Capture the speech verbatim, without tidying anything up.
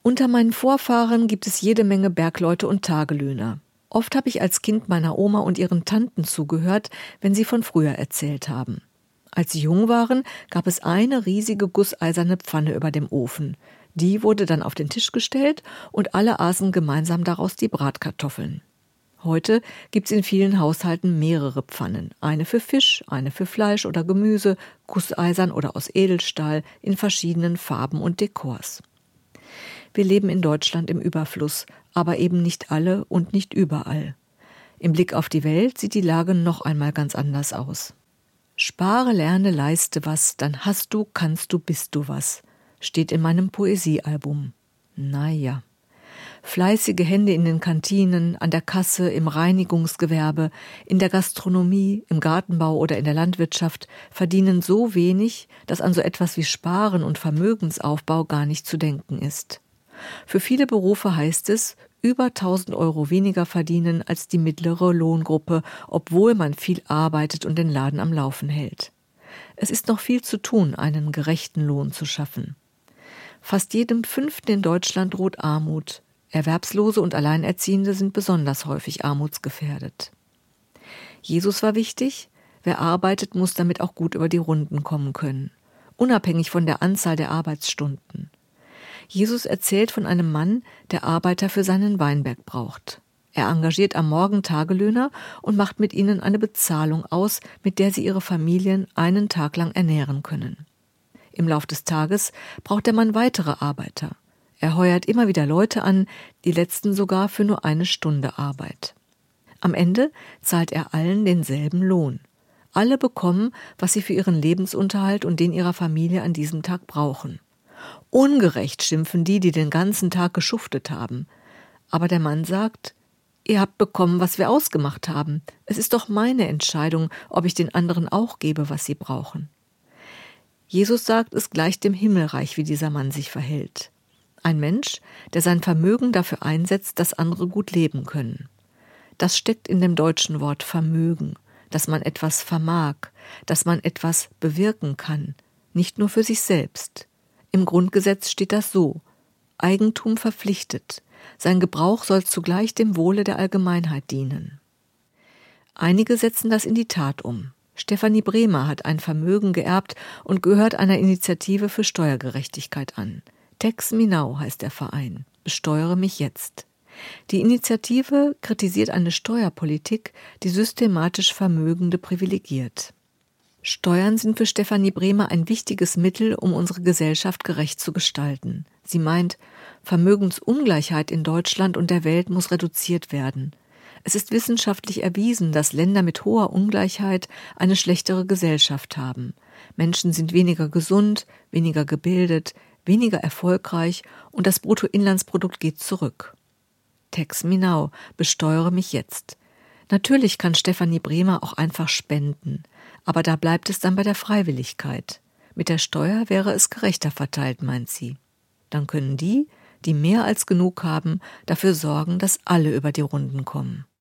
Unter meinen Vorfahren gibt es jede Menge Bergleute und Tagelöhner. Oft habe ich als Kind meiner Oma und ihren Tanten zugehört, wenn sie von früher erzählt haben. Als sie jung waren, gab es eine riesige gusseiserne Pfanne über dem Ofen. Die wurde dann auf den Tisch gestellt und alle aßen gemeinsam daraus die Bratkartoffeln. Heute gibt es in vielen Haushalten mehrere Pfannen. Eine für Fisch, eine für Fleisch oder Gemüse, gusseisern oder aus Edelstahl, in verschiedenen Farben und Dekors. Wir leben in Deutschland im Überfluss, aber eben nicht alle und nicht überall. Im Blick auf die Welt sieht die Lage noch einmal ganz anders aus. Spare, lerne, leiste was, dann hast du, kannst du, bist du was, steht in meinem Poesiealbum. Naja. Fleißige Hände in den Kantinen, an der Kasse, im Reinigungsgewerbe, in der Gastronomie, im Gartenbau oder in der Landwirtschaft verdienen so wenig, dass an so etwas wie Sparen und Vermögensaufbau gar nicht zu denken ist. Für viele Berufe heißt es, über tausend Euro weniger verdienen als die mittlere Lohngruppe, obwohl man viel arbeitet und den Laden am Laufen hält. Es ist noch viel zu tun, einen gerechten Lohn zu schaffen. Fast jedem Fünften in Deutschland droht Armut. Erwerbslose und Alleinerziehende sind besonders häufig armutsgefährdet. Jesus war wichtig, wer arbeitet, muss damit auch gut über die Runden kommen können, unabhängig von der Anzahl der Arbeitsstunden. Jesus erzählt von einem Mann, der Arbeiter für seinen Weinberg braucht. Er engagiert am Morgen Tagelöhner und macht mit ihnen eine Bezahlung aus, mit der sie ihre Familien einen Tag lang ernähren können. Im Lauf des Tages braucht der Mann weitere Arbeiter. Er heuert immer wieder Leute an, die letzten sogar für nur eine Stunde Arbeit. Am Ende zahlt er allen denselben Lohn. Alle bekommen, was sie für ihren Lebensunterhalt und den ihrer Familie an diesem Tag brauchen. Ungerecht schimpfen die, die den ganzen Tag geschuftet haben. Aber der Mann sagt, ihr habt bekommen, was wir ausgemacht haben. Es ist doch meine Entscheidung, ob ich den anderen auch gebe, was sie brauchen. Jesus sagt, es gleicht dem Himmelreich, wie dieser Mann sich verhält. Ein Mensch, der sein Vermögen dafür einsetzt, dass andere gut leben können. Das steckt in dem deutschen Wort Vermögen, dass man etwas vermag, dass man etwas bewirken kann, nicht nur für sich selbst. Im Grundgesetz steht das so: Eigentum verpflichtet, sein Gebrauch soll zugleich dem Wohle der Allgemeinheit dienen. Einige setzen das in die Tat um. Stefanie Bremer hat ein Vermögen geerbt und gehört einer Initiative für Steuergerechtigkeit an. Tax Me Now heißt der Verein. Besteuere mich jetzt. Die Initiative kritisiert eine Steuerpolitik, die systematisch Vermögende privilegiert. Steuern sind für Stefanie Bremer ein wichtiges Mittel, um unsere Gesellschaft gerecht zu gestalten. Sie meint, Vermögensungleichheit in Deutschland und der Welt muss reduziert werden. Es ist wissenschaftlich erwiesen, dass Länder mit hoher Ungleichheit eine schlechtere Gesellschaft haben. Menschen sind weniger gesund, weniger gebildet, weniger erfolgreich und das Bruttoinlandsprodukt geht zurück. Tax Me Now, besteuere mich jetzt. Natürlich kann Stefanie Bremer auch einfach spenden, aber da bleibt es dann bei der Freiwilligkeit. Mit der Steuer wäre es gerechter verteilt, meint sie. Dann können die, die mehr als genug haben, dafür sorgen, dass alle über die Runden kommen.